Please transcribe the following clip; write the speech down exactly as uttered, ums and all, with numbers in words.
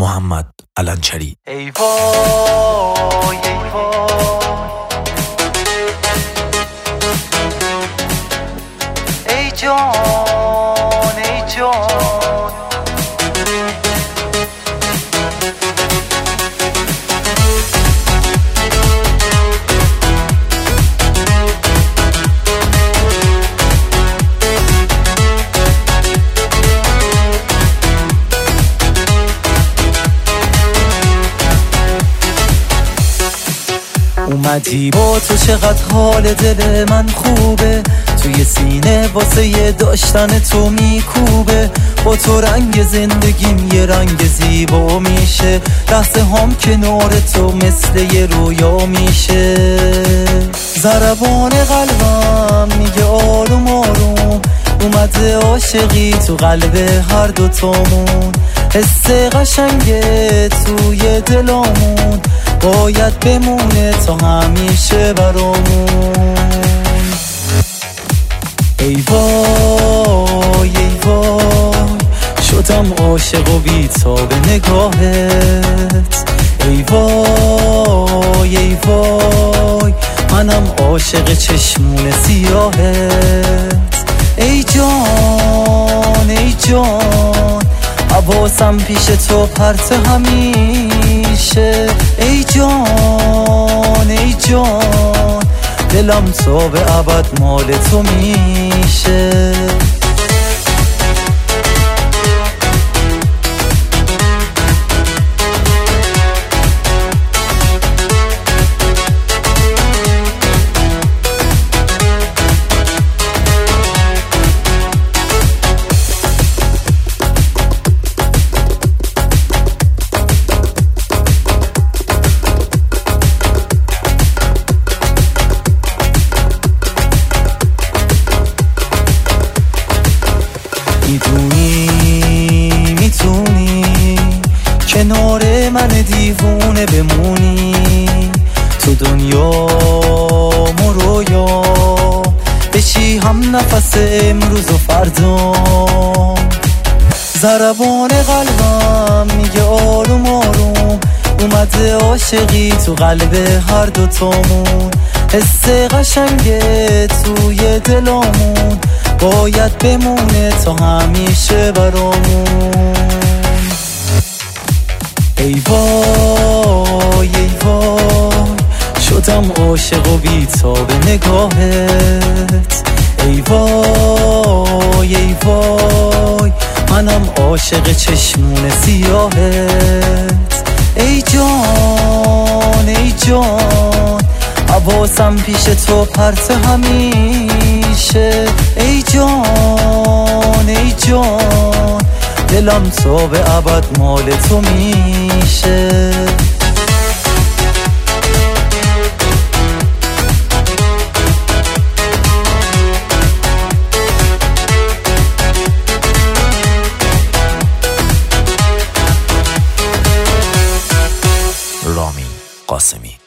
محمد علنچری. ای وای ای وای ای جان ای جان اومدی با تو چقدر حال دل من خوبه، توی سینه واسه یه داشتن تو میکوبه. با تو رنگ زندگیم یه رنگ زیبا میشه، لحظه هم کنار تو مثل یه رویا میشه. ضربان قلبم میگه آروم آروم، اومده عاشقی تو قلب هر دوتامون. حس قشنگه توی دلامون باید بمونه تا همیشه برامون. ای وای ای وای شدم عاشق و بی‌تاب نگاهت. ای وای ای وای منم عاشق چشمون سیاهت. ای جان ای جان حواسم پیش تو پرت همیشه. ای جان ای جان دلم تا به ابد مال تو میشه. میدونی میتونی کنار من دیوونه بمونی، تو دنیا و رویا بشی هم نفس امروز و فردا. ضربان قلبم میگه آروم آروم، اومده عاشقی تو قلب هر دوتامون. حس قشنگه توی دلامون باید بمونه تا همیشه برامون. ای وای ای وای شدم عاشق و بی‌تاب نگاهت. ای وای ای وای منم عاشق چشمون سیاهت. ای جان ای جان حواسم پیش تو پرت همیشه. ای جان ای جان دلم تا به ابد مال تو میشه. رامین قاسمی.